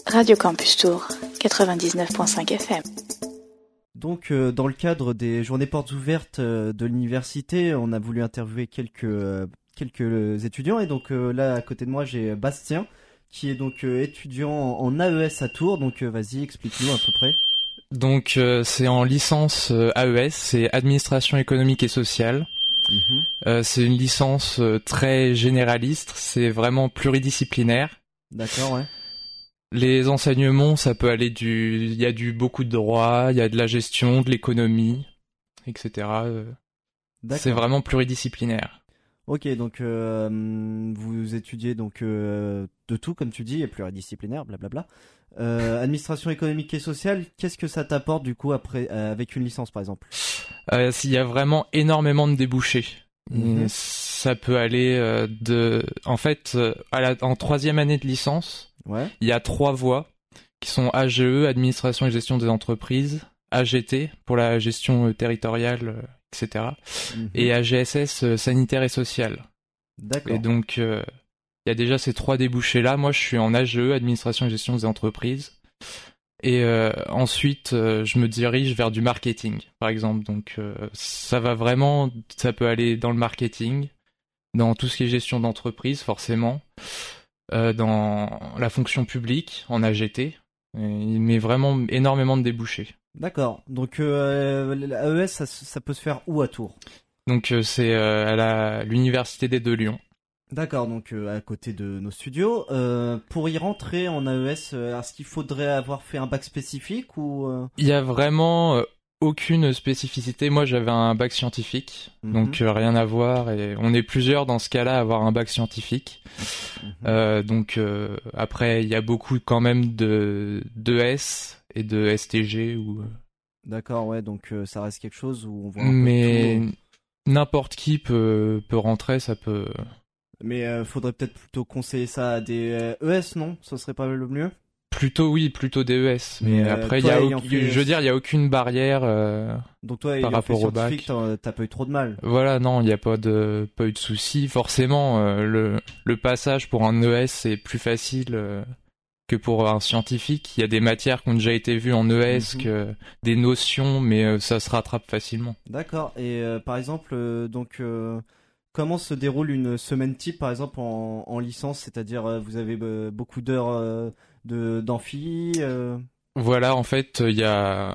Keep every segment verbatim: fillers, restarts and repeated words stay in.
Radio Campus Tour, quatre-vingt-dix-neuf virgule cinq F M. Donc, euh, dans le cadre des journées portes ouvertes euh, de l'université, on a voulu interviewer quelques, euh, quelques étudiants. Et donc euh, là, à côté de moi, j'ai Bastien, qui est donc euh, étudiant en, en A E S à Tours. Donc euh, vas-y, explique-nous à peu près. Donc euh, c'est en licence euh, A E S, c'est Administration économique et sociale. Mmh. Euh, c'est une licence euh, très généraliste, c'est vraiment pluridisciplinaire. D'accord, ouais. Les enseignements, ça peut aller du... Il y a du beaucoup de droit, il y a de la gestion, de l'économie, et cetera. C'est vraiment pluridisciplinaire. Ok, donc euh, vous étudiez donc euh, de tout, comme tu dis, et pluridisciplinaire, blablabla. Euh, administration économique et sociale, qu'est-ce que ça t'apporte du coup après euh, avec une licence par exemple? euh, Il y a vraiment énormément de débouchés. Mmh. Ça peut aller euh, de... En fait, euh, à la... en troisième année de licence, ouais. Il y a trois voies qui sont A G E, Administration et gestion des entreprises, A G T pour la gestion territoriale, euh, et cetera. Mmh. Et A G S S, euh, sanitaire et social. D'accord. Et donc, il euh, y a déjà ces trois débouchés-là. Moi, je suis en A G E, Administration et gestion des entreprises. Et euh, ensuite, euh, je me dirige vers du marketing, par exemple. Donc, euh, ça va vraiment, ça peut aller dans le marketing, dans tout ce qui est gestion d'entreprise, forcément, euh, dans la fonction publique, en A G T, mais vraiment énormément de débouchés. D'accord. Donc, euh, l'A E S, ça, ça peut se faire où à Tours? Donc, euh, c'est euh, à la, l'Université des Deux Lyon. D'accord, donc euh, à côté de nos studios. Euh, pour y rentrer en A E S, euh, est-ce qu'il faudrait avoir fait un bac spécifique ou euh... Il y a vraiment euh, aucune spécificité. Moi, j'avais un bac scientifique, mm-hmm. donc euh, rien à voir. Et on est plusieurs dans ce cas-là à avoir un bac scientifique. Mm-hmm. Euh, donc euh, après, il y a beaucoup quand même de d'E S et de S T G ou. D'accord, ouais, donc euh, ça reste quelque chose où on voit un Mais peu tout. N'importe qui peut peut rentrer, ça peut. Mais euh, faudrait peut-être plutôt conseiller ça à des euh, E S, non? Ça serait pas le mieux? Plutôt oui, plutôt des E S. Mais euh, après, il y a, au... je veux dire, il y a aucune barrière euh, donc toi, par rapport au bac. T'as, t'as pas eu trop de mal. Voilà, non, il n'y a pas de pas eu de souci. Forcément, euh, le le passage pour un E S c'est plus facile euh, que pour un scientifique. Il y a des matières qui ont déjà été vues en E S, mm-hmm. que des notions, mais euh, ça se rattrape facilement. D'accord. Et euh, par exemple, euh, donc. Euh... Comment se déroule une semaine type, par exemple, en, en licence? C'est-à-dire, euh, vous avez euh, beaucoup d'heures euh, de, d'amphi euh... Voilà, en fait, il y a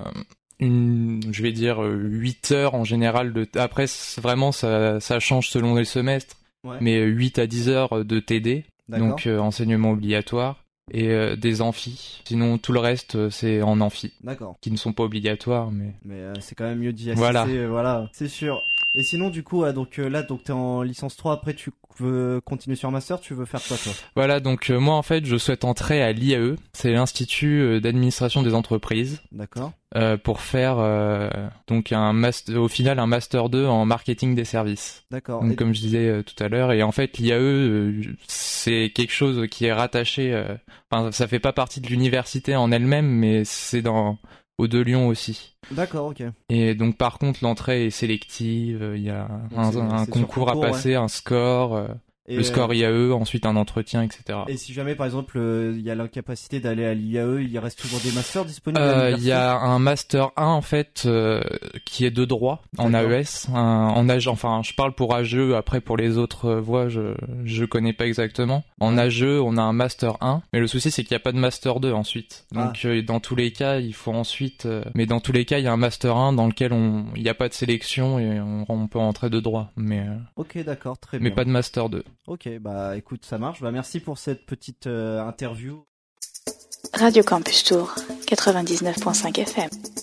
une, je vais dire, huit heures en général. De... Après, vraiment, ça, ça change selon les semestres. Ouais. Mais huit à dix heures de T D, d'accord. Donc euh, enseignement obligatoire, et euh, des amphis. Sinon, tout le reste, c'est en amphi. D'accord. Qui ne sont pas obligatoires, mais... Mais euh, c'est quand même mieux d'y assister, voilà. Euh, voilà, c'est sûr. Et sinon, du coup, ah, donc euh, là, donc t'es en licence trois. Après, tu veux continuer sur master. Tu veux faire quoi, toi? Voilà, donc euh, moi, en fait, je souhaite entrer à l'I A E. C'est l'Institut d'administration des entreprises. D'accord. Euh, pour faire euh, donc un master, au final, un master deux en marketing des services. D'accord. Donc, et... comme je disais euh, tout à l'heure, et en fait, l'I A E, euh, c'est quelque chose qui est rattaché. Euh, enfin, ça fait pas partie de l'université en elle-même, mais c'est dans aux Deux Lyon aussi. D'accord, ok. Et donc par contre l'entrée est sélective, il y a donc un, c'est, un c'est concours, concours à passer, ouais. Un score, euh, le euh, score I A E, ensuite un entretien, et cetera. Et si jamais par exemple il euh, y a l'incapacité d'aller à l'I A E, il reste toujours des masters disponibles? euh, Il y a un master un en fait euh, qui est de droit. D'accord. En A E S, un, en A G E, enfin je parle pour A G E, après pour les autres euh, voies je je connais pas exactement. En A G E on a un master un, mais le souci c'est qu'il y a pas de master deux ensuite. Donc ah. euh, dans tous les cas il faut ensuite, euh, mais dans tous les cas il y a un master un dans lequel on il y a pas de sélection et on, on peut rentrer de droit, mais euh, ok, d'accord, très mais bien. Mais pas de master deux. Ok, bah écoute, ça marche. Bah merci pour cette petite euh, interview. Radio Campus Tour, quatre-vingt-dix-neuf virgule cinq F M.